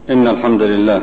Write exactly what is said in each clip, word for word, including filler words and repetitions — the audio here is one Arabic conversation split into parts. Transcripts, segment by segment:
إن الحمد لله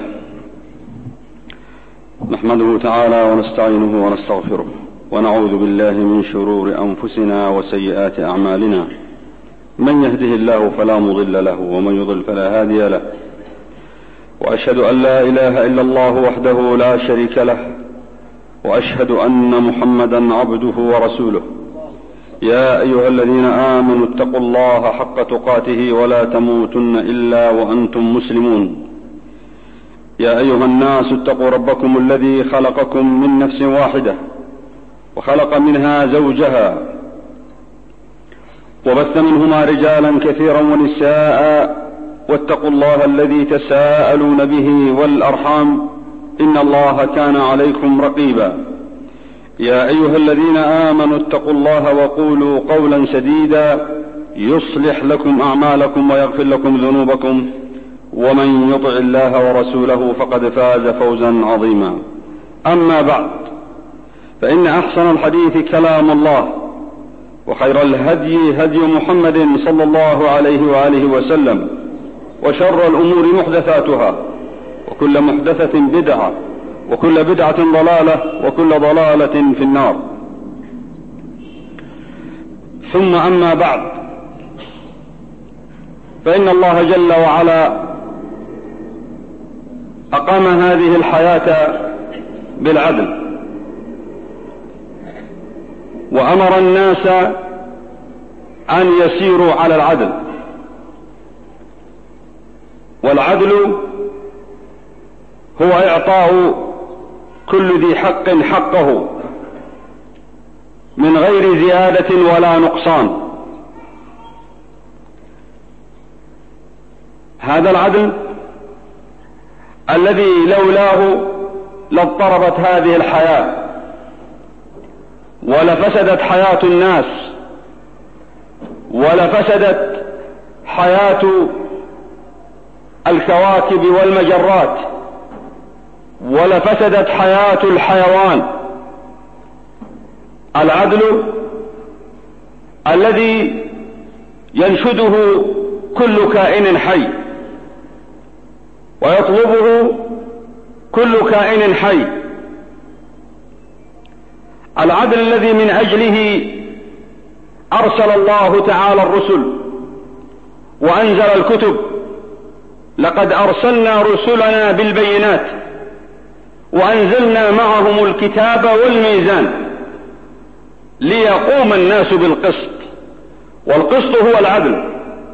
نحمده تعالى ونستعينه ونستغفره ونعوذ بالله من شرور أنفسنا وسيئات أعمالنا. من يهده الله فلا مضل له ومن يضل فلا هادي له، وأشهد أن لا إله إلا الله وحده لا شريك له، وأشهد أن محمدا عبده ورسوله. يا أيها الذين آمنوا اتقوا الله حق تقاته ولا تموتن إلا وأنتم مسلمون. يا أيها الناس اتقوا ربكم الذي خلقكم من نفس واحدة وخلق منها زوجها وبث منهما رجالا كثيرا ونساء، واتقوا الله الذي تساءلون به والأرحام إن الله كان عليكم رقيبا. يا أيها الذين آمنوا اتقوا الله وقولوا قولا سديدا يصلح لكم أعمالكم ويغفر لكم ذنوبكم، ومن يطع الله ورسوله فقد فاز فوزا عظيما. أما بعد، فإن أحسن الحديث كلام الله، وخير الهدي هدي محمد صلى الله عليه وآله وسلم، وشر الأمور محدثاتها، وكل محدثة بدعة، وكل بدعة ضلالة، وكل ضلالة في النار. ثم أما بعد، فإن الله جل وعلا أقام هذه الحياة بالعدل، وأمر الناس أن يسيروا على العدل. والعدل هو إعطاء كل ذي حق حقه من غير زيادة ولا نقصان. هذا العدل الذي لولاه لاضطربت هذه الحياة ولفسدت حياة الناس، ولفسدت حياة الكواكب والمجرات، ولفسدت حياة الحيوان. العدل الذي ينشده كل كائن حي ويطلبه كل كائن حي. العدل الذي من أجله أرسل الله تعالى الرسل وأنزل الكتب. لقد أرسلنا رسلنا بالبينات وأنزلنا معهم الكتاب والميزان ليقوم الناس بالقسط، والقسط هو العدل.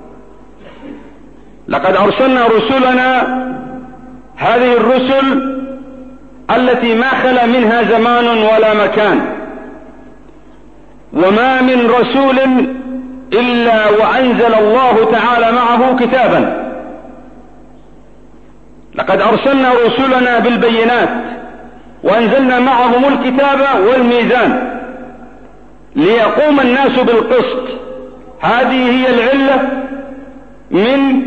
لقد أرسلنا رسلنا، هذه الرسل التي ما خلا منها زمان ولا مكان، وما من رسول إلا وأنزل الله تعالى معه كتابا. لقد أرسلنا رسلنا بالبينات وأنزلنا معهم الكتاب والميزان ليقوم الناس بالقسط. هذه هي العلة من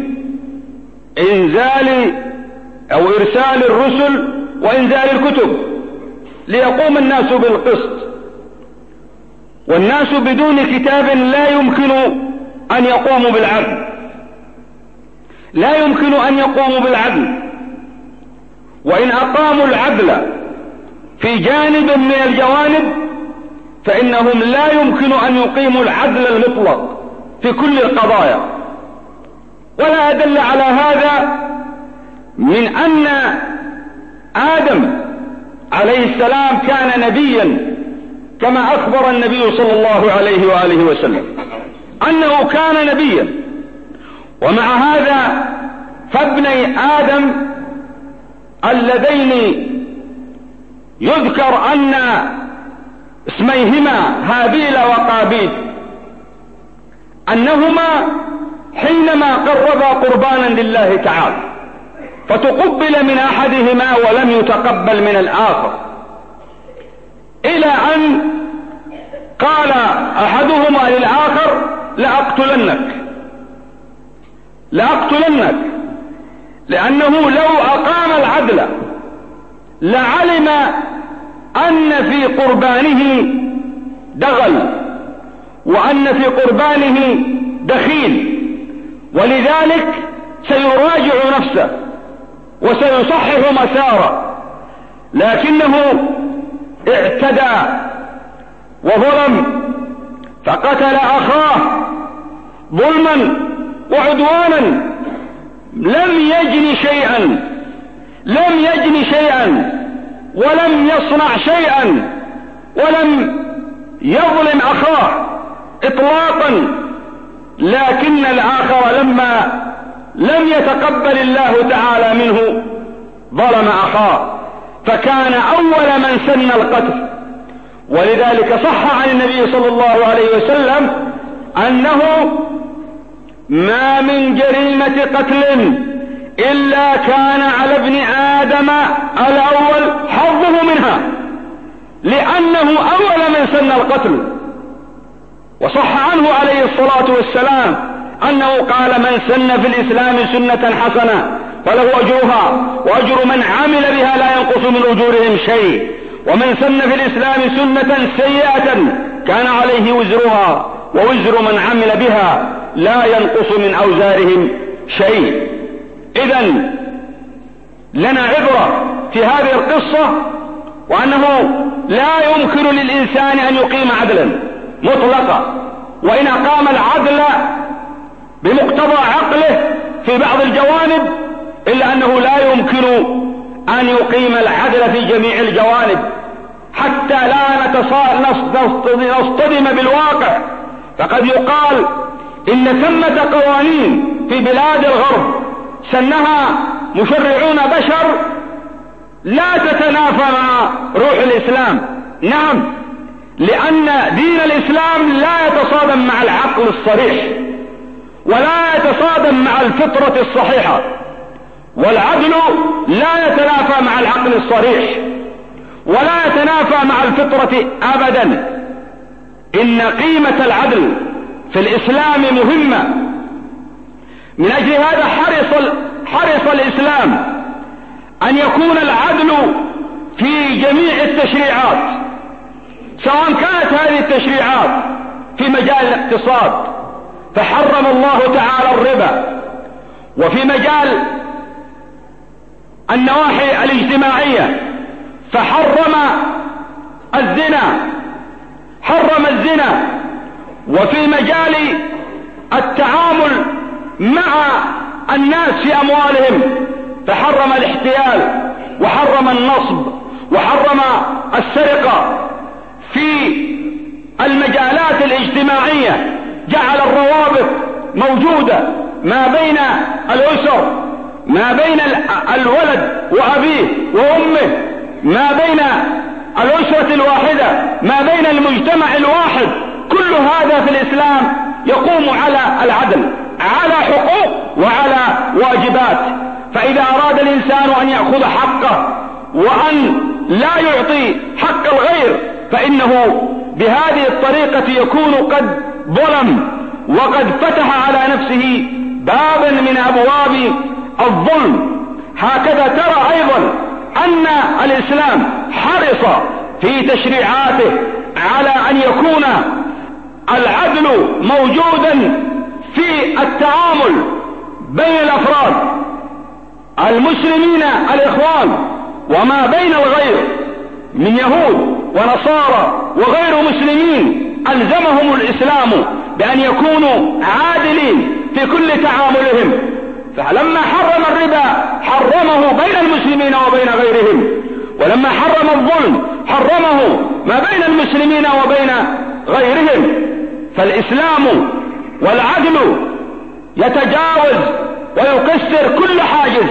إنزال أو إرسال الرسل وإنزال الكتب، ليقوم الناس بالقسط. والناس بدون كتاب لا يمكن أن يقوموا بالعدل، لا يمكن أن يقوموا بالعدل. وإن أقاموا العدل في جانب من الجوانب فإنهم لا يمكن أن يقيموا العدل المطلق في كل القضايا. ولا أدل على هذا من أن آدم عليه السلام كان نبيا، كما أخبر النبي صلى الله عليه وآله وسلم أنه كان نبيا. ومع هذا فابني آدم اللذين يذكر أن اسميهما هابيل وقابيل، أنهما حينما قربا قربانا لله تعالى فتقبل من أحدهما ولم يتقبل من الآخر، إلى أن قال أحدهما للآخر لأقتلنك لأقتلنك لأنه لو أقام العدل لعلم أن في قربانه دغل، وأن في قربانه دخيل، ولذلك سيراجع نفسه وسيصحح مساره، لكنه اعتدى وظلم فقتل أخاه ظلما وعدوانا، لم يجن شيئا لم يجن شيئا ولم يصنع شيئا ولم يظلم أخاه إطلاقا، لكن الآخر لما لم يتقبل الله تعالى منه ظلم أخاه، فكان أول من سن القتل. ولذلك صح عن النبي صلى الله عليه وسلم أنه ما من جريمة قتل إلا كان على ابن آدم الأول حظه منها، لأنه أول من سن القتل. وصح عنه عليه الصلاة والسلام أنه قال: من سن في الإسلام سنة حسنة فله أجرها وأجر من عمل بها لا ينقص من أجورهم شيء، ومن سن في الإسلام سنة سيئة كان عليه وزرها ووزر من عمل بها لا ينقص من أوزارهم شيء. إذن لنا عبرة في هذه القصة، وأنه لا يمكن للإنسان أن يقيم عدلا مطلقا، وإن أقام العدل بمقتضى عقله في بعض الجوانب إلا أنه لا يمكن أن يقيم العدل في جميع الجوانب، حتى لا نصطدم بالواقع. فقد يقال إن ثمة قوانين في بلاد الغرب سنها مشرعون بشر لا تتنافى مع روح الإسلام. نعم، لأن دين الإسلام لا يتصادم مع العقل الصريح ولا يتصادم مع الفطرة الصحيحة، والعدل لا يتنافى مع العقل الصريح ولا يتنافى مع الفطرة أبدا. إن قيمة العدل في الإسلام مهمة، من أجل هذا حرص, حرص الإسلام أن يكون العدل في جميع التشريعات، سواء كانت هذه التشريعات في مجال الاقتصاد فحرم الله تعالى الربا، وفي مجال النواحي الاجتماعية فحرم الزنا حرم الزنا وفي مجال التعامل مع الناس في أموالهم فحرم الاحتيال وحرم النصب وحرم السرقة. في المجالات الاجتماعية جعل الروابط موجودة ما بين الأسر، ما بين الولد وأبيه وأمه، ما بين الأسرة الواحدة، ما بين المجتمع الواحد. كل هذا في الإسلام يقوم على العدل، على حقوق وعلى واجبات. فإذا أراد الإنسان أن يأخذ حقه وأن لا يعطي حق الغير فإنه بهذه الطريقة يكون قد ظلم وقد فتح على نفسه بابا من أبواب الظلم. هكذا ترى أيضا أن الإسلام حرص في تشريعاته على أن يكون العدل موجودا في التعامل بين الأفراد المسلمين الإخوان وما بين الغير من يهود ونصارى وغير مسلمين. ألزمهم الإسلام بأن يكونوا عادلين في كل تعاملهم، فلما حرم الربا حرمه بين المسلمين وبين غيرهم، ولما حرم الظلم حرمه ما بين المسلمين وبين غيرهم. فالإسلام والعدل يتجاوز ويكسر كل حاجز،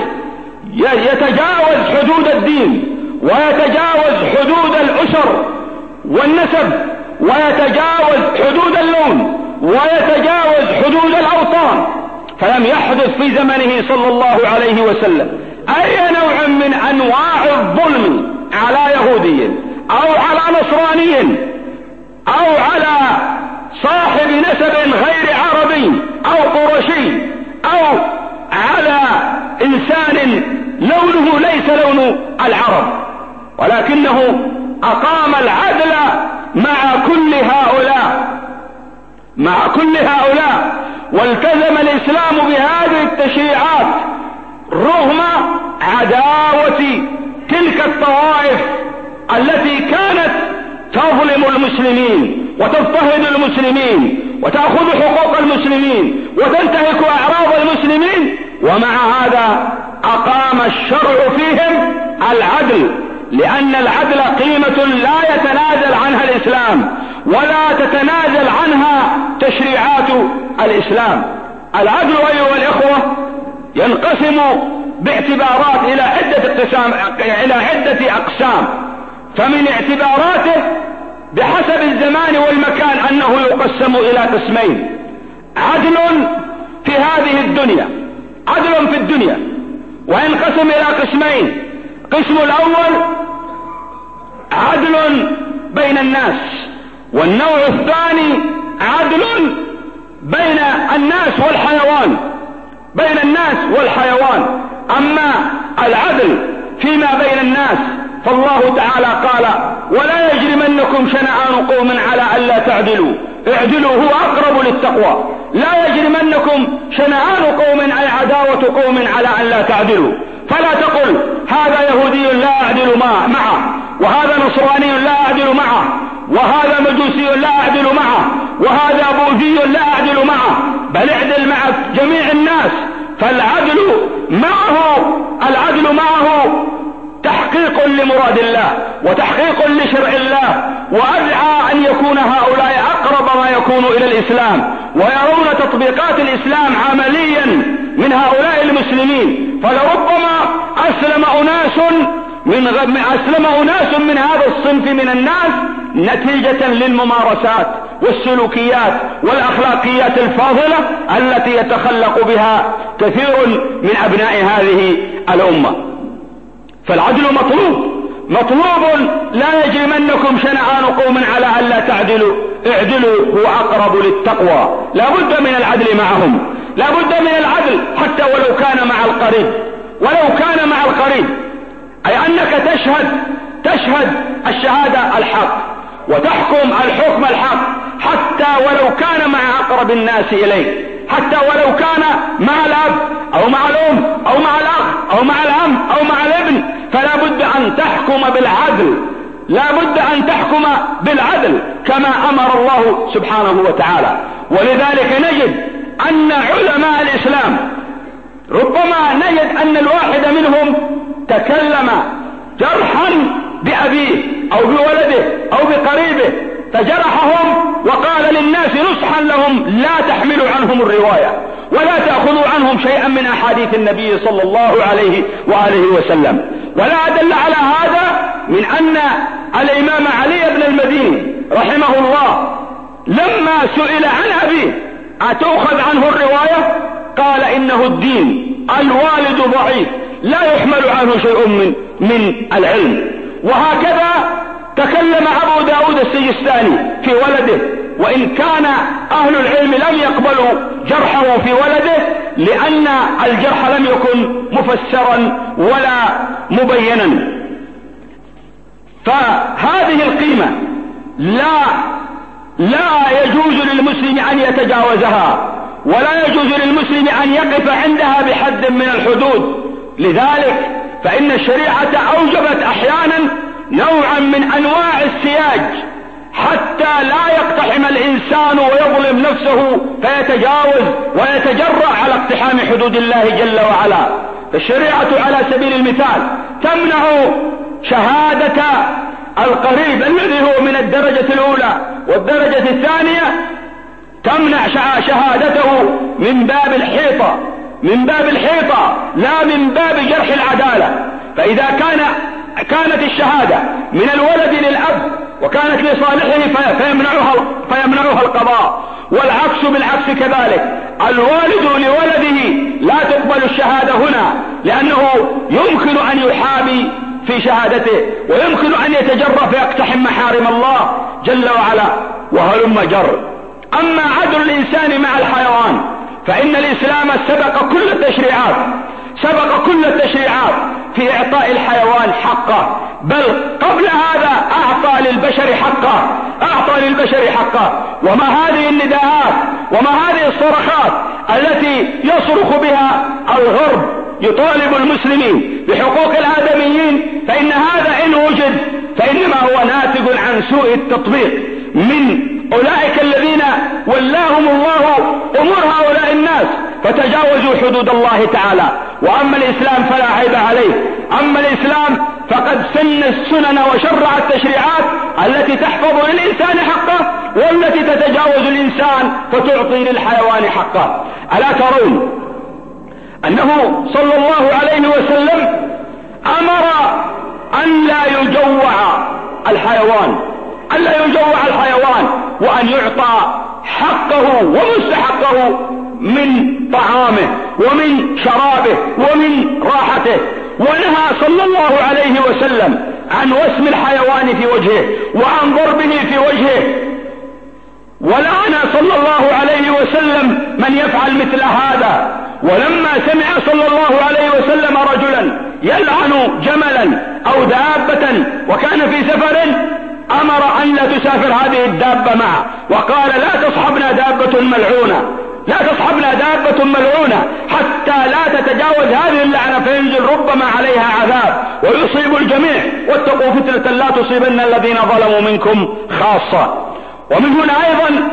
يتجاوز حدود الدين ويتجاوز حدود الأسر والنسب ويتجاوز حدود اللون ويتجاوز حدود الأوطان. فلم يحدث في زمنه صلى الله عليه وسلم أي نوع من أنواع الظلم على يهودي أو على نصراني أو على صاحب نسب غير عربي أو قرشي أو على إنسان لونه ليس لون العرب، ولكنه أقام العدل مع كل هؤلاء مع كل هؤلاء والتزم الإسلام بهذه التشريعات رغم عداوة تلك الطوائف التي كانت تظلم المسلمين وتضطهد المسلمين وتأخذ حقوق المسلمين وتنتهك أعراض المسلمين، ومع هذا أقام الشرع فيهم العدل، لأن العدل قيمة لا يتنازل عنها الإسلام ولا تتنازل عنها تشريعات الإسلام. العدل أيها الإخوة ينقسم باعتبارات إلى عدة اقسام إلى عدة أقسام، فمن اعتباراته بحسب الزمان والمكان أنه يقسم إلى قسمين: عدل في هذه الدنيا، عدل في الدنيا، وينقسم إلى قسمين: قسم الأول عدل بين الناس، والنوع الثاني عدل بين الناس والحيوان، بين الناس والحيوان. أما العدل فيما بين الناس فالله تعالى قال: ولا يجرمنكم شنآن قوم على ألا تعدلوا اعدلوا هو أقرب للتقوى. لا يجرمنكم شنآن قوم أي عداوة قوم على ألا تعدلوا، فلا تقل هذا يهودي لا أعدل معه، وهذا نصراني لا أعدل معه، وهذا مجوسي لا أعدل معه، وهذا بوذي لا أعدل معه، بل اعدل مع جميع الناس. فالعدل معه العدل معه تحقيق لمراد الله وتحقيق لشرع الله، وأدعى أن يكون هؤلاء أقرب ما يكون إلى الإسلام ويرون تطبيقات الإسلام عمليا من هؤلاء المسلمين. فلربما أسلم أناس من غ... أسلم أناس من هذا الصنف من الناس نتيجة للممارسات والسلوكيات والأخلاقيات الفاضلة التي يتخلق بها كثير من أبناء هذه الأمة. فالعدل مطلوب مطلوب لا يجرمنكم شنآن قوم على ألا تعدلوا اعدلوا هو أقرب للتقوى. لا بد من العدل معهم، لا بد من العدل حتى ولو كان مع القريب، ولو كان مع القريب، أي أنك تشهد تشهد الشهادة الحق وتحكم الحكم الحق حتى ولو كان مع أقرب الناس إليك، حتى ولو كان مع الأب أو مع الأم أو مع الأخ أو مع العم أو مع الابن، فلا بد أن تحكم بالعدل، لا بد أن تحكم بالعدل كما أمر الله سبحانه وتعالى. ولذلك نجد أن علماء الإسلام ربما نجد أن الواحد منهم تكلم جرحا بأبيه أو بولده أو بقريبه فجرحهم وقال للناس نصحا لهم لا تحملوا عنهم الرواية ولا تأخذوا عنهم شيئا من أحاديث النبي صلى الله عليه وآله وسلم. ولا أدل على هذا من أن الإمام علي بن المديني رحمه الله لما سئل عن أبيه أتأخذ عنه الرواية قال إنه الدين، الوالد ضعيف لا يحمل عنه شيء من, من العلم. وهكذا تكلم أبو داود السجستاني في ولده، وإن كان أهل العلم لم يقبلوا جرحه في ولده لأن الجرح لم يكن مفسرا ولا مبينا. فهذه القيمة لا لا يجوز للمسلم أن يتجاوزها، ولا يجوز للمسلم أن يقف عندها بحد من الحدود. لذلك فإن الشريعة أوجبت أحيانا نوعا من أنواع السياج حتى لا يقتحم الإنسان ويظلم نفسه فيتجاوز ويتجرأ على اقتحام حدود الله جل وعلا. فالشريعة على سبيل المثال تمنع شهادة القريب الذي هو من الدرجة الأولى والدرجة الثانية، تمنع شهادته من باب الحيطة، من باب الحيطة لا من باب جرح العدالة. فإذا كان كانت الشهادة من الولد للأب وكانت لصالحه فيمنعها, فيمنعها القضاء، والعكس بالعكس كذلك. الوالد لولده لا تقبل الشهادة هنا لأنه يمكن أن يحابي في شهادته ويمكن أن يتجرأ فيقتحم محارم الله جل وعلا وهلم جر. أما عدل الإنسان مع الحيوان فإن الإسلام سبق كل التشريعات سبق كل التشريعات في إعطاء الحيوان حقه، بل قبل هذا أعطى للبشر حقه أعطى للبشر حقه. وما هذه النداءات وما هذه الصرخات التي يصرخ بها الغرب يطالب المسلمين بحقوق الآدميين، فإن هذا إن وجد فإنما هو ناتج عن سوء التطبيق من أولئك الذين ولاهم الله أمور هؤلاء الناس فتجاوزوا حدود الله تعالى. وأما الإسلام فلا عيب عليه، أما الإسلام فقد سن السنن وشرع التشريعات التي تحفظ للإنسان حقه والتي تتجاوز الإنسان فتعطي للحيوان حقه. ألا ترون أنه صلى الله عليه وسلم أمر أن لا يجوع الحيوان، أن لا يجوع الحيوان وأن يعطى حقه ومستحقه من طعامه ومن شرابه ومن راحته. ونهى صلى الله عليه وسلم عن وسم الحيوان في وجهه وعن ضربه في وجهه، ولعن صلى الله عليه وسلم من يفعل مثل هذا. ولما سمع صلى الله عليه وسلم رجلا يلعن جملا أو دابة وكان في سفر أمر أن لا تسافر هذه الدابة معه، وقال لا تصحبنا دابة ملعونة، لا تصحبنا دابة ملعونة حتى لا تتجاوز هذه اللعنة فينزل ربما عليها عذاب ويصيب الجميع، واتقوا فتنة لا تصيبن الذين ظلموا منكم خاصة. ومن هنا أيضا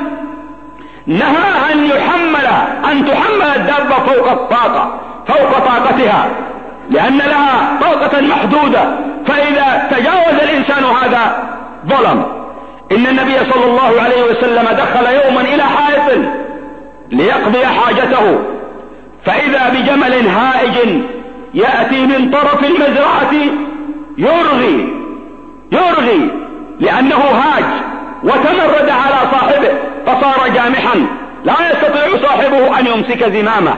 نهى أن يحمل أن تحمل الدابة فوق الطاقة فوق طاقتها، لأن لها طاقة محدودة، فإذا تجاوز الإنسان هذا ظلم. إن النبي صلى الله عليه وسلم دخل يوما إلى حائط ليقضي حاجته، فإذا بجمل هائج يأتي من طرف المزرعة يرغي يرغي لأنه هاج وتمرد على صاحبه فصار جامحا لا يستطيع صاحبه أن يمسك زمامه،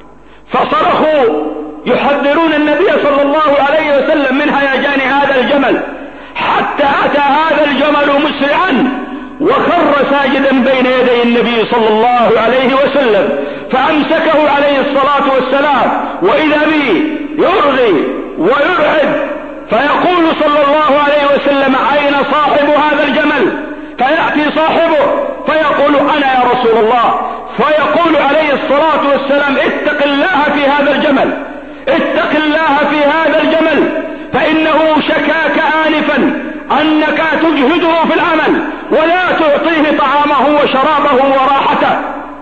فصرخوا يحذرون النبي صلى الله عليه وسلم من هيجان هذا الجمل، حتى أتى هذا الجمل مسرعا وخر ساجدا بين يدي النبي صلى الله عليه وسلم، فأمسكه عليه الصلاة والسلام، وإذا به يرغي ويرعد، فيقول صلى الله عليه وسلم أين صاحب هذا الجمل؟ فيأتي صاحبه فيقول أنا يا رسول الله، فيقول عليه الصلاة والسلام اتق الله في هذا الجمل، اتق الله في هذا الجمل، فإنه شكاك آنفا أنك تجهده في العمل ولا تعطيه طعامه وشرابه وراحته.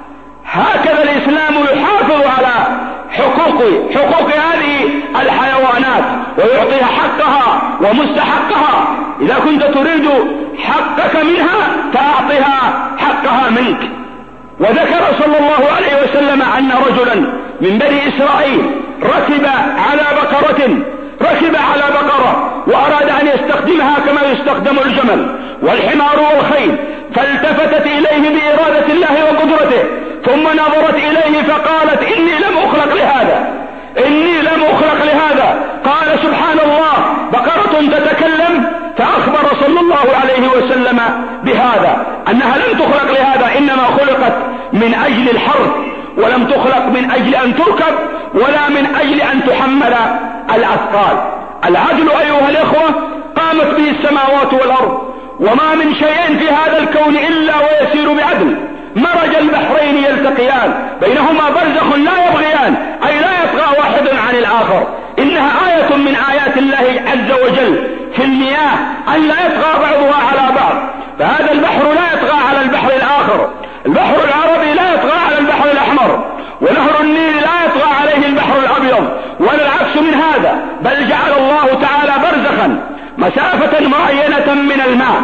هكذا الإسلام يحافظ على حقوق حقوق هذه الحيوانات ويعطيها حقها ومستحقها. إذا كنت تريد حقك منها فأعطها حقها منك. وذكر صلى الله عليه وسلم أن رجلا من بني إسرائيل ركب على بقرة ركب على بقرة وأراد أن يستخدمها كما يستخدم الجمل والحمار والخيل، فالتفتت إليه بإرادة الله وقدرته، ثم نظرت إليه فقالت إني لم أخلق لهذا إني لم أخلق لهذا قال سبحان الله بقرة تتكلم، فأخبر صلى الله عليه وسلم بهذا أنها لم تخلق لهذا، إنما خلقت من أجل الحرث ولم تخلق من أجل أن تركب ولا من أجل أن تحمل الأثقال. العدل أيها الإخوة قامت به السماوات والأرض، وما من شيء في هذا الكون إلا ويسير بعدل. مرج البحرين يلتقيان بينهما برزخ لا يبغيان، أي لا يطغى واحد عن الآخر. إنها آية من آيات الله عز وجل في المياه أن لا يطغى بعضها على بعض، فهذا البحر لا يطغى على البحر الآخر، البحر العربي لا يطغى على البحر الأحمر، ونهر النيل لا يطغى عليه البحر الأبيض، ولا العكس من هذا، بل جعل الله تعالى برزخا مسافة معينة من الماء.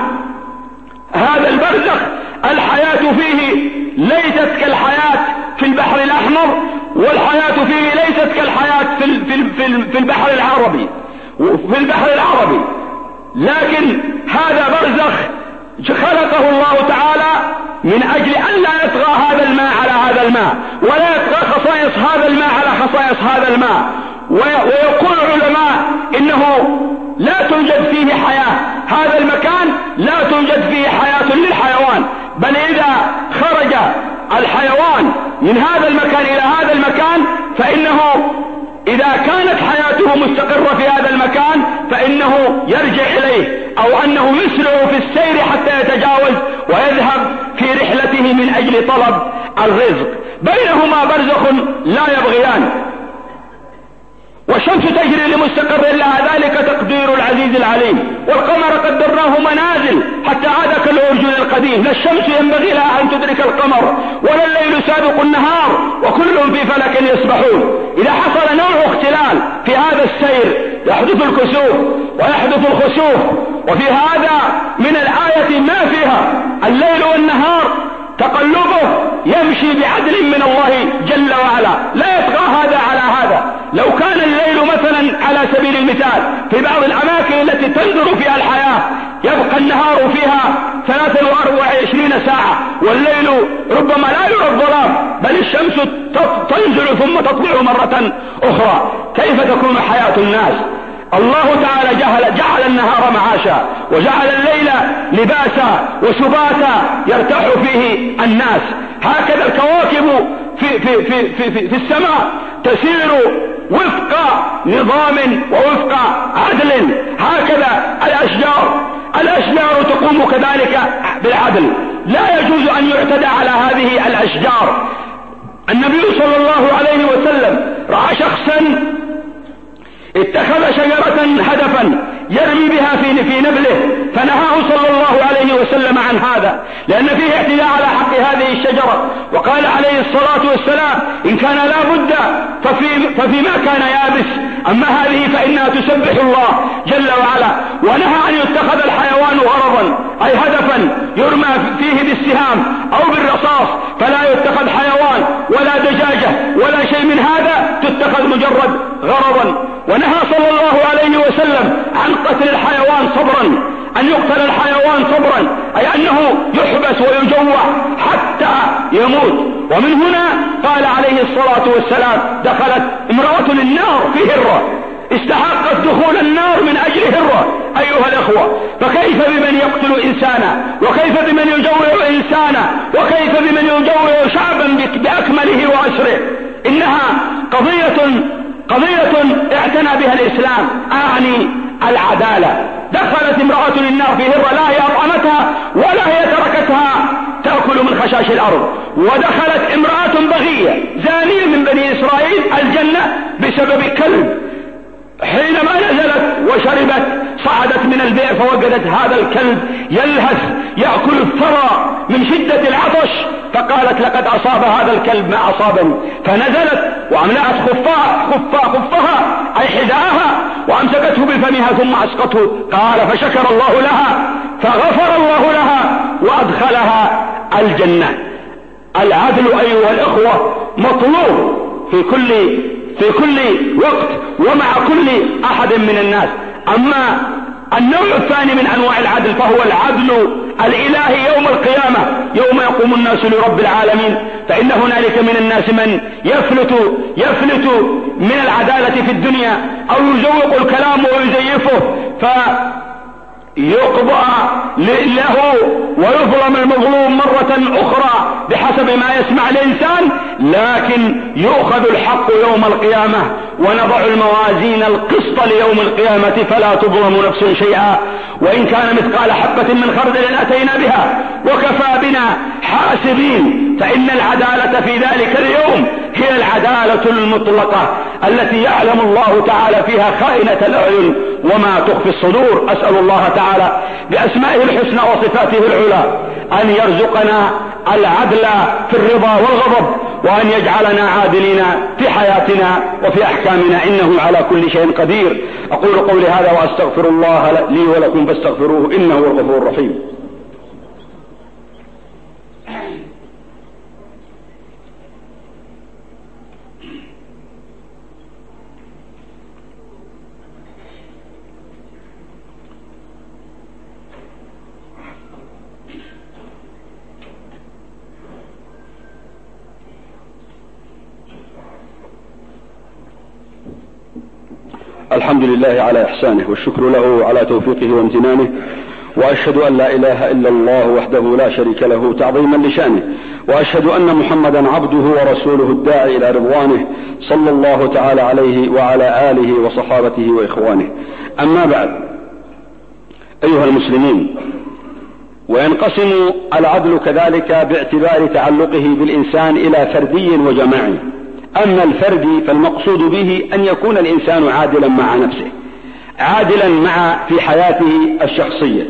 هذا البرزخ الحياة فيه ليست كالحياة في البحر الأحمر، والحياة فيه ليست كالحياة في في في البحر العربي في البحر العربي لكن هذا برزخ خلقه الله تعالى من أجل أن لا يطغى هذا الماء على هذا الماء، ولا يطغى خصائص هذا الماء على خصائص هذا الماء. ويقول العلماء إنه لا توجد فيه حياة، هذا المكان لا توجد فيه حياة للحيوان، بل إذا خرج الحيوان من هذا المكان إلى هذا المكان فإنه إذا كانت حياته مستقرة في هذا المكان فإنه يرجع إليه، أو أنه يسرع في السير حتى يتجاوز ويذهب في رحلته من أجل طلب الرزق. بينهما برزخ لا يبغيان. والشمس تجري لمستقر لها، ذلك تقدير العزيز العليم. والقمر قدرناه منازل حتى عاد كالأرجل القديم. لا الشمس ينبغي لها أن تدرك القمر ولا الليل سابق النهار، وكل في فلك يسبحون. إذا حصل نوع اختلال في هذا السير يحدث الكسوف ويحدث الخسوف. وفي هذا من الآية ما فيها الليل والنهار تقلبه يمشي بعدل من الله جل وعلا، لا يطغى هذا على هذا. لو كان الليل مثلا على سبيل المثال في بعض الأماكن التي تندر فيها الحياة يبقى النهار فيها ثلاثة وأربعة وعشرين ساعة، والليل ربما لا يرى الظلام، بل الشمس تنزل ثم تطلع مرة أخرى. كيف تكون حياة الناس؟ الله تعالى جعل, جعل النهار معاشا وجعل الليل لباسا وسباتا يرتاح فيه الناس. هكذا الكواكب في, في, في, في, في, في السماء تسير وفق نظام ووفق عدل. هكذا الأشجار الأشجار تقوم كذلك بالعدل، لا يجوز أن يعتدى على هذه الأشجار. النبي صلى الله عليه وسلم رأى شخصا اتخذ شجرة هدفا يرمي بها في في نبله، فنهاه صلى الله عليه وسلم عن هذا، لأن فيه اعتداء على حق هذه الشجرة. وقال عليه الصلاة والسلام إن كان لا بد ففي ففيما كان يابس، أما هذه فإنها تسبح الله جل وعلا. ونهى أن يتخذ الحيوان غرضا، أي هدفا يرمى فيه بالسهام أو بالرصاص، فلا يتخذ حيوان ولا دجاجة ولا شيء من هذا تتخذ مجرد غرضا. ونهى صلى الله عليه وسلم عن قتل الحيوان صبرا، أن يقتل الحيوان صبرا، أي أنه يحبس ويجوع حتى يموت. ومن هنا قال عليه الصلاة والسلام دخلت امرأة النار في هرة، استحقت دخول النار من أجل هرة. أيها الأخوة، فكيف بمن يقتل إنسانا، وكيف بمن يجوع إنسانا، وكيف بمن يجوع شعبا بأكمله وأسره؟ إنها قضية قضية اعتنى بها الإسلام، أعني العدالة. دخلت امرأة النار في هرة، لا هي أطعمتها ولا هي تركتها تأكل من خشاش الأرض. ودخلت امرأة بغية زانية من بني إسرائيل الجنة بسبب كلب، حينما نزلت وشربت صعدت من البئر فوجدت هذا الكلب يلهث يأكل الثرى من شدة العطش، فقالت لقد أصاب هذا الكلب ما أصابني، فنزلت وأملأت خفها خفها خفها أي حذاءها وأمسكته بفمها ثم أسقطه. قال فشكر الله لها فغفر الله لها وأدخلها الجنة. العدل أيها الأخوة مطلوب في كل في كل وقت ومع كل أحد من الناس. أما النوع الثاني من أنواع العدل فهو العدل الإلهي يوم القيامة، يوم يقوم الناس لرب العالمين، فإن هنالك من الناس من يفلت يفلت من العدالة في الدنيا أو يزوق الكلام ويزيفه فيقضى له ويظلم المظلوم مرة أخرى بحسب ما يسمع الإنسان، لكن يؤخذ الحق يوم القيامة ونضع الموازين القسط ليوم القيامة فلا تظلم نفس شيئا وإن كان مثقال حبة من خردل أتينا بها وكفى بنا حاسبين. فإن العدالة في ذلك اليوم هي العدالة المطلقة التي يعلم الله تعالى فيها خائنة الأعين وما تخفي الصدور. أسأل الله تعالى بأسمائه الحسنى وصفاته العلى أن يرزقنا العدل في الرضا والغضب، وأن يجعلنا عادلين في حياتنا وفي أحكامنا، إنه على كل شيء قدير. أقول قولي هذا وأستغفر الله لي ولكم فاستغفروه إنه هو الغفور الرحيم. الحمد لله على إحسانه والشكر له على توفيقه وامتنانه، وأشهد أن لا إله إلا الله وحده لا شريك له تعظيما لشانه، وأشهد أن محمدا عبده ورسوله الداعي إلى رضوانه صلى الله تعالى عليه وعلى آله وصحابته وإخوانه. أما بعد، أيها المسلمين، وينقسم العدل كذلك باعتبار تعلقه بالإنسان إلى فردي وجماعي. أما الفردي فالمقصود به أن يكون الإنسان عادلا مع نفسه، عادلا مع في حياته الشخصية،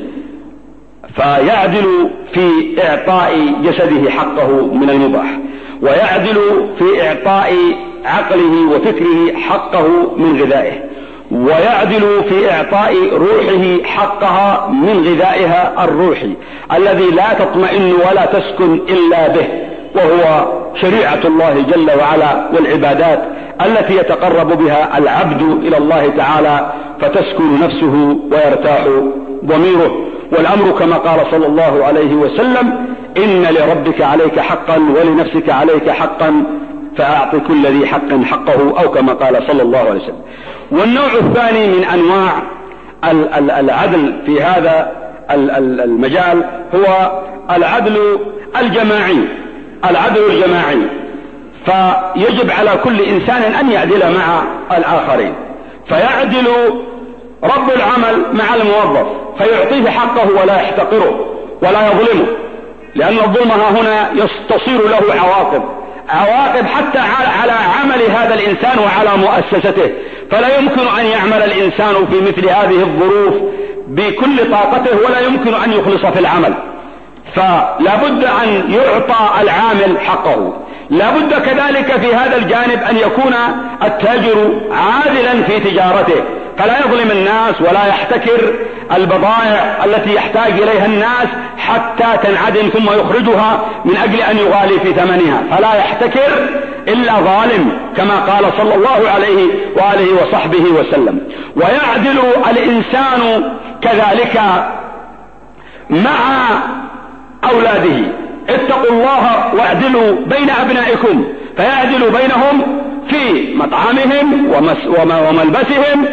فيعدل في إعطاء جسده حقه من المباح، ويعدل في إعطاء عقله وفكره حقه من غذائه، ويعدل في إعطاء روحه حقها من غذائها الروحي الذي لا تطمئن ولا تسكن إلا به، وهو شريعة الله جل وعلا والعبادات التي يتقرب بها العبد إلى الله تعالى فتسكن نفسه ويرتاح ضميره. والأمر كما قال صلى الله عليه وسلم: إن لربك عليك حقا ولنفسك عليك حقا فأعط كل ذي حق حقه، أو كما قال صلى الله عليه وسلم. والنوع الثاني من أنواع العدل في هذا المجال هو العدل الجماعي، العدل الجماعي، فيجب على كل إنسان أن يعدل مع الآخرين، فيعدل رب العمل مع الموظف فيعطيه حقه ولا يحتقره ولا يظلمه، لأن الظلم هنا تصير له عواقب عواقب حتى على عمل هذا الإنسان وعلى مؤسسته، فلا يمكن أن يعمل الإنسان في مثل هذه الظروف بكل طاقته ولا يمكن أن يخلص في العمل، فلا بد أن يعطى العامل حقه. لا بد كذلك في هذا الجانب أن يكون التاجر عادلا في تجارته، فلا يظلم الناس ولا يحتكر البضائع التي يحتاج إليها الناس حتى تنعدم ثم يخرجها من أجل أن يغالي في ثمنها، فلا يحتكر إلا ظالم كما قال صلى الله عليه وآله وصحبه وسلم. ويعدل الإنسان كذلك مع أولاده: اتقوا الله واعدلوا بين أبنائكم، فيعدل بينهم في مطعمهم وملبسهم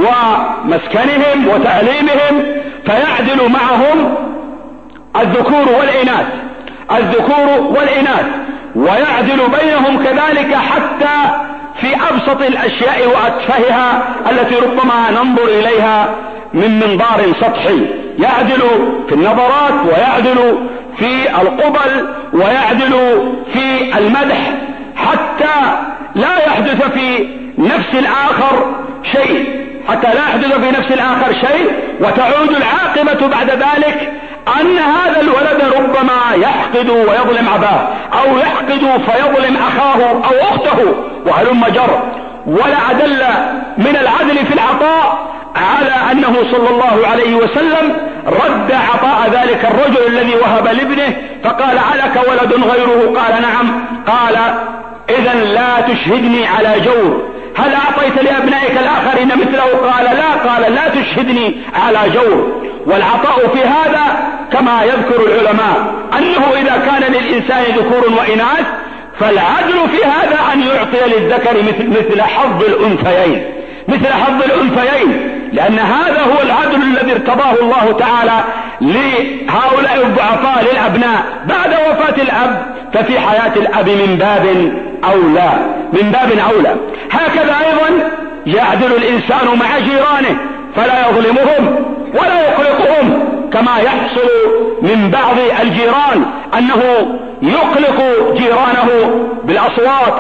ومسكنهم وتعليمهم، فيعدل معهم الذكور والإناث الذكور والإناث ويعدل بينهم كذلك حتى في أبسط الأشياء وأتفهها التي ربما ننظر إليها من منظار سطحي، يعدل في النظرات ويعدل في القبل ويعدل في المدح، حتى لا يحدث في نفس الآخر شيء حتى لا يحدث في نفس الآخر شيء وتعود العاقبة بعد ذلك أن هذا الولد ربما يحقد ويظلم أباه، أو يحقد فيظلم أخاه أو أخته وهلم جر. ولا أدل من العدل في العطاء على أنه صلى الله عليه وسلم رد عطاء ذلك الرجل الذي وهب لابنه فقال: ألك ولد غيره؟ قال: نعم. قال: إذن لا تشهدني على جور. هل أعطيت لأبنائك الآخرين مثله؟ قال: لا. قال: لا تشهدني على جور. والعطاء في هذا كما يذكر العلماء أنه إذا كان للإنسان ذكور وإناث فالعدل في هذا أن يعطي للذكر مثل, مثل حظ الأنثيين مثل حظ الأنثيين لأن هذا هو العدل الذي ارتضاه الله تعالى لهؤلاء الضعفاء للأبناء بعد وفاة الأب، ففي حياة الأب من باب أولى من باب أولى. هكذا أيضا يعدل الإنسان مع جيرانه فلا يظلمهم ولا يقلقهم، كما يحصل من بعض الجيران أنه يقلق جيرانه بالأصوات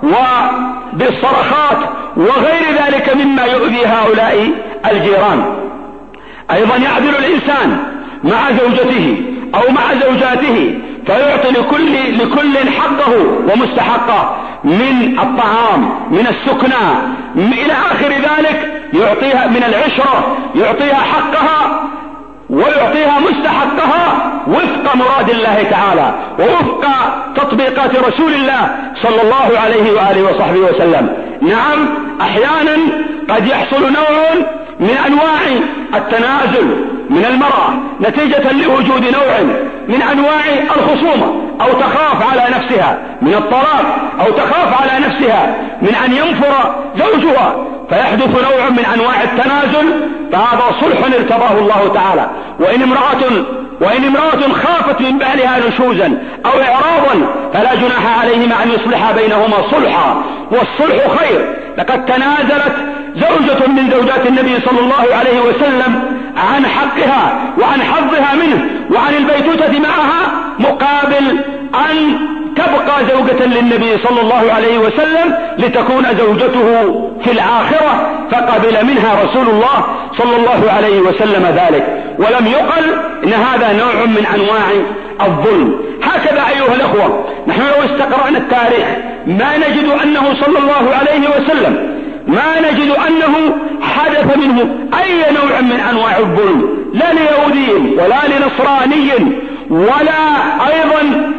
وبالصرخات وغير ذلك مما يؤذي هؤلاء الجيران. أيضا يعدل الإنسان مع زوجته أو مع زوجاته فيعطي لكل, لكل حقه ومستحقه من الطعام من السكنى إلى آخر ذلك، يعطيها من العشرة يعطيها حقها ويعطيها مستحقها وفق مراد الله تعالى ووفق تطبيقات رسول الله صلى الله عليه وآله وصحبه وسلم. نعم، أحيانا قد يحصل نوع من أنواع التنازل من المرأة نتيجة لوجود نوع من أنواع الخصومة، أو تخاف على نفسها من الطلاق، أو تخاف على نفسها من أن ينفر زوجها فيحدث نوع من أنواع التنازل، فهذا صلح ارتضاه الله تعالى. وإن امرأة وإن امرأة خافت من بعلها نشوزا أو إعراضا فلا جناح عليهما أن يصلحا بينهما صلحا، والصلح خير. لقد تنازلت زوجة من زوجات النبي صلى الله عليه وسلم عن حقها وعن حظها منه وعن البيتوتة معها مقابل أن تبقى زوجة للنبي صلى الله عليه وسلم لتكون زوجته في الآخرة، فقبل منها رسول الله صلى الله عليه وسلم ذلك، ولم يقل إن هذا نوع من أنواع الظلم. هكذا أيها الأخوة، نحن لو استقرأنا التاريخ ما نجد أنه صلى الله عليه وسلم ما نجد أنه حدث منه أي نوع من أنواع الظلم، لا ليهودي ولا لنصراني ولا أيضا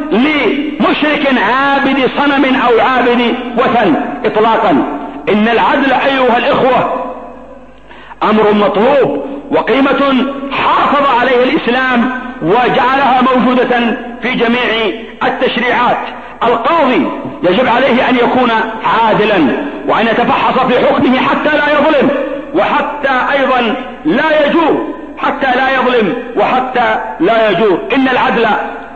لمشرك عابد صنم أو عابد وثن إطلاقا. إن العدل أيها الإخوة أمر مطلوب وقيمة حافظ عليه الإسلام وجعلها موجودة في جميع التشريعات. القاضي يجب عليه أن يكون عادلا وأن يتفحص في حكمه حتى لا يظلم وحتى أيضا لا يجور، حتى لا يظلم وحتى لا يجور. إن العدل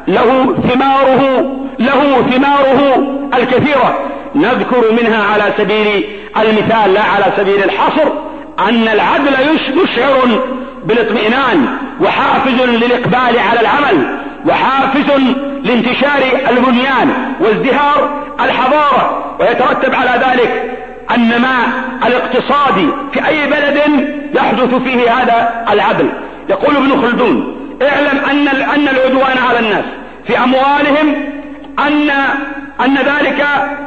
له ثماره له ثماره الكثيرة، نذكر منها على سبيل المثال لا على سبيل الحصر أن العدل يشعر بالاطمئنان وحافز للإقبال على العمل وحافز لانتشار البنيان وازدهار الحضارة، ويترتب على ذلك النماء الاقتصادي في أي بلد يحدث فيه هذا العدل. يقول ابن خلدون: اعلم أن أن العدوان على الناس في أموالهم أن أن ذلك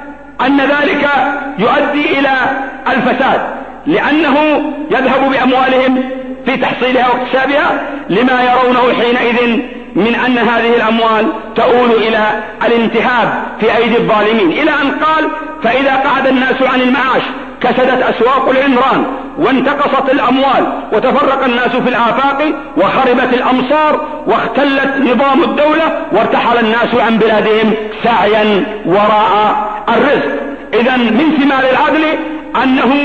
أن ذلك يؤدي إلى الفساد، لأنه يذهب بأموالهم في تحصيلها واكتسابها لما يرونه حينئذ من أن هذه الأموال تؤول إلى الانتهاب في أيدي الظالمين، إلى أن قال: فإذا قعد الناس عن المعاش كسدت أسواق العمران وانتقصت الأموال وتفرق الناس في الآفاق وخربت الأمصار واختلت نظام الدولة وارتحل الناس عن بلادهم سعيا وراء الرزق. إذن من ثمار العدل أنه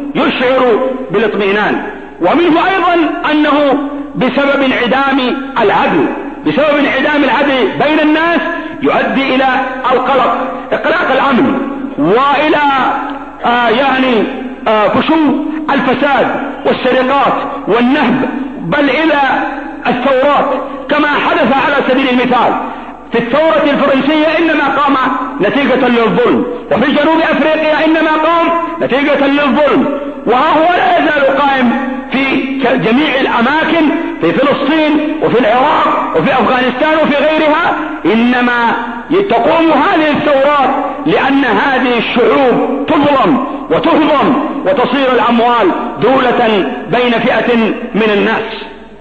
يشعر بالاطمئنان، ومنه أيضا أنه بسبب انعدام العدل بسبب انعدام العدل بين الناس يؤدي إلى القلق، إقلاق الأمن، وإلى آه يعني آه فشو الفساد والسرقات والنهب، بل إلى الثورات كما حدث على سبيل المثال في الثورة الفرنسية إنما قام نتيجة للظلم، وفي جنوب أفريقيا إنما قام نتيجة للظلم، وها هو لا يزال قائم في جميع الأماكن في فلسطين وفي العراق وفي أفغانستان وفي غيرها. إنما تقوم هذه الثورات لأن هذه الشعوب تظلم وتهضم وتصير الأموال دولة بين فئة من الناس.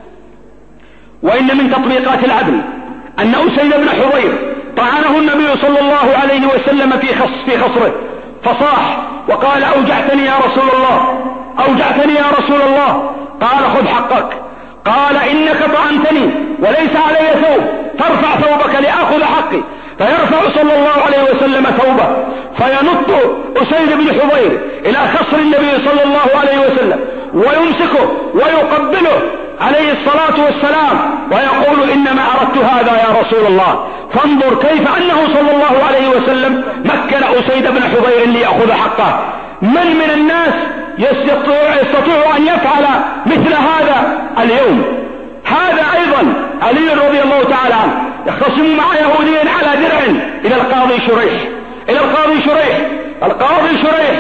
وإن من تطبيقات العدل أن أسيد بن حضير طعنه النبي صلى الله عليه وسلم في خص في خصره فصاح وقال: أوجعتني يا رسول الله أوجعتني يا رسول الله. قال: خذ حقك. قال: إنك طعنتني وليس علي ثوب، فارفع ثوبك لآخذ حقي. فيرفع صلى الله عليه وسلم ثوبه فينط أسيد بن حضير إلى خصر النبي صلى الله عليه وسلم ويمسكه ويقبله عليه الصلاة والسلام ويقول: إنما أردت هذا يا رسول الله. فانظر كيف أنه صلى الله عليه وسلم مكن أسيد بن حضير ليأخذ حقه. من من الناس يستطيع, يستطيع أن يفعل مثل هذا اليوم؟ هذا أيضا علي رضي الله تعالى عنه يختصم مع يهودي على درع إلى القاضي شريح إلى القاضي شريح القاضي شريح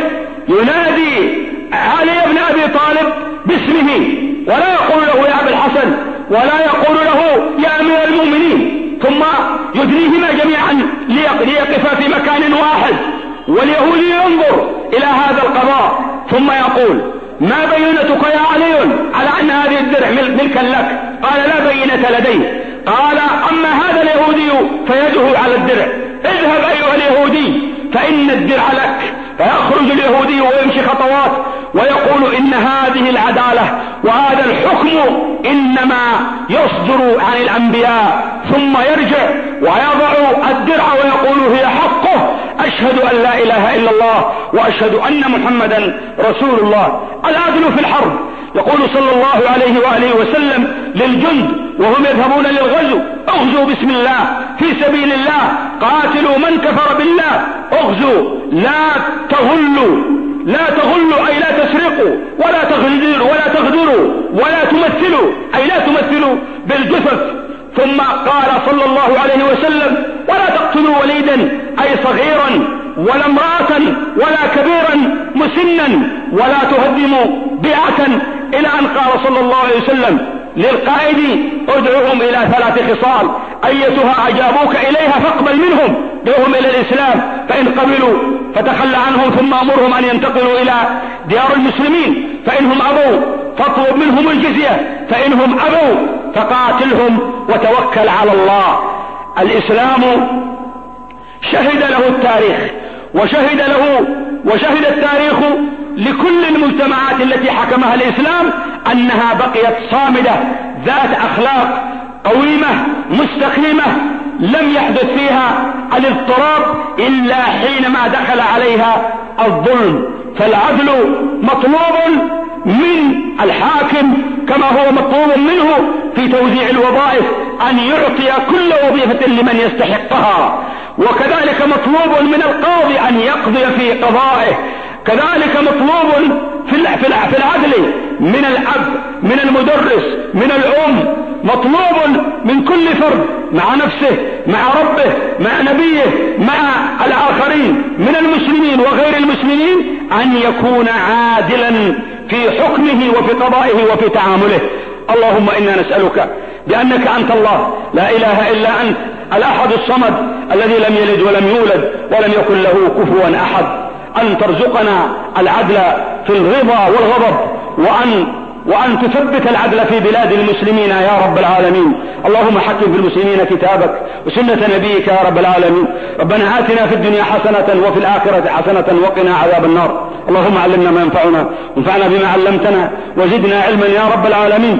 ينادي علي بن أبي طالب باسمه ولا يقول له يا أبا الحسن ولا يقول له يا أمير المؤمنين، ثم يدنيهما جميعا ليقفا في مكان واحد، واليهودي ينظر إلى هذا القضاء ثم يقول: ما بينتك يا علي على أن هذه الدرع ملكا لك؟ قال: لا بينة لدي. قال: أما هذا اليهودي فيده على الدرع، اذهب أيها اليهودي فإن الدرع لك. فيخرج اليهودي ويمشي خطوات ويقول: إن هذه العدالة وهذا الحكم إنما يصدر عن الأنبياء، ثم يرجع ويضع الدرع ويقول: هي حقه، أشهد أن لا إله إلا الله وأشهد أن محمدا رسول الله. العدل في الحرب، يقول صلى الله عليه وآله وسلم للجند وهم يذهبون للغزو: اغزوا بسم الله في سبيل الله، قاتلوا من كفر بالله، اغزوا لا تغلوا لا تغلوا أي لا تسرقوا ولا تغدروا ولا تغدروا ولا تمثلوا أي لا تمثلوا بالجثث ثم قال صلى الله عليه وسلم: ولا تقتلوا وليدا، أي صغيرا ولا امرأة ولا كبيرا مسنا، ولا تهدموا بيعة، إلى أن قال صلى الله عليه وسلم للقائد: ادعوهم إلى ثلاث خصال، أيتها أجابوك إليها فاقبل منهم، دعوهم إلى الإسلام، فإن قبلوا فتخلى عنهم، ثم أمرهم أن ينتقلوا إلى ديار المسلمين، فإنهم أبوا فاطلب منهم الجزية، فإنهم أبوا فقاتلهم وتوكل على الله. الإسلام شهد له التاريخ، وشهد له وشهد التاريخ لكل المجتمعات التي حكمها الإسلام أنها بقيت صامدة ذات أخلاق قويمة مستقيمة، لم يحدث فيها الاضطراب إلا حينما دخل عليها الظلم. فالعدل مطلوب من الحاكم كما هو مطلوب منه في توزيع الوظائف، أن يعطي كل وظيفة لمن يستحقها، وكذلك مطلوب من القاضي أن يقضي في قضائه، كذلك مطلوب في العدل من الأب، من المدرس، من الأم، مطلوب من كل فرد مع نفسه، مع ربه، مع نبيه، مع الآخرين من المسلمين وغير المسلمين، أن يكون عادلا في حكمه وفي قضائه وفي تعامله. اللهم إنا نسألك بأنك أنت الله لا إله إلا أنت الأحد الصمد الذي لم يلد ولم يولد ولم يكن له كفوا أحد، أن ترزقنا العدل في الرضا والغضب، وأن وأن تثبت العدل في بلاد المسلمين يا رب العالمين. اللهم حكم في المسلمين كتابك وسنة نبيك يا رب العالمين. ربنا آتنا في الدنيا حسنة وفي الآخرة حسنة وقنا عذاب النار. اللهم علمنا ما ينفعنا وانفعنا بما علمتنا وزدنا علما يا رب العالمين.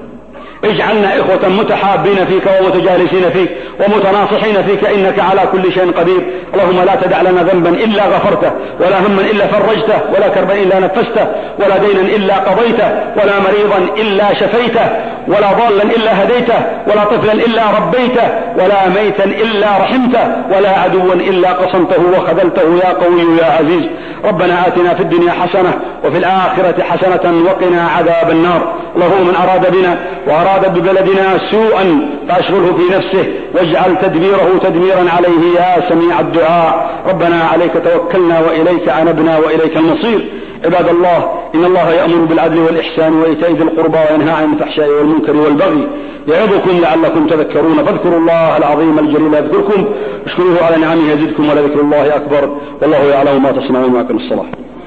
اجعلنا إخوة متحابين فيك ومتجالسين فيك ومتناصحين فيك، إنك على كل شيء قدير. اللهم لا تدع لنا ذنبا إلا غفرته، ولا هما إلا فرجته، ولا كربا إلا نفسته، ولا دينا إلا قضيته، ولا مريضا إلا شفيته، ولا ضالا إلا هديته، ولا طفلا إلا ربيته، ولا ميتا إلا رحمته، ولا عدوا إلا قصمته وخذلته يا قوي يا عزيز. ربنا آتنا في الدنيا حسنة وفي الآخرة حسنة وقنا عذاب النار. اللهم من أراد بنا وأراد ببلدنا سوءا فأشغله في نفسه واجعل تدبيره تدميرا عليه يا سميع الدعاء. ربنا عليك توكلنا وإليك أنبنا وإليك المصير. عباد الله، إن الله يأمر بالعدل والإحسان وإيتاء ذي القربى وينهى عن الفحشاء والمنكر والبغي يعظكم لعلكم تذكرون. فاذكروا الله العظيم الجليل يذكركم، اشكروه على نعمه يزدكم، ولذكر الله أكبر، والله يعلم ما تصنعون. وأقم الصلاة.